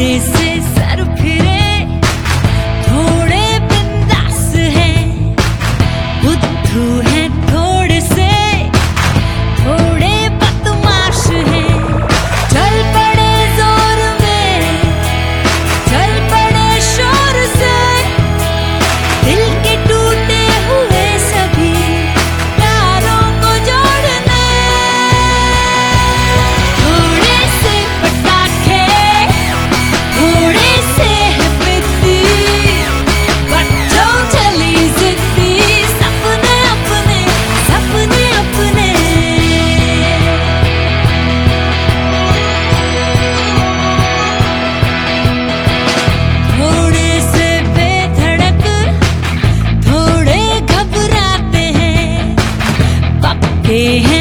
थोड़े से सर फिरे, थोड़े बिंदास हैं, बुद्धू हैं थोड़े से, थोड़े बदमाश हैं। चल पड़े जोर में, चल पड़े शोर से, दिल के टूटे हुए सभी तारों को जोड़ने। थोड़े से पटाखे, थोड़े से है पिद्दी, बच्चों चली जिद्दी, सपने अपने, सपने अपने। थोड़े से बेधड़क, थोड़े घबराते हैं, पक्के हैं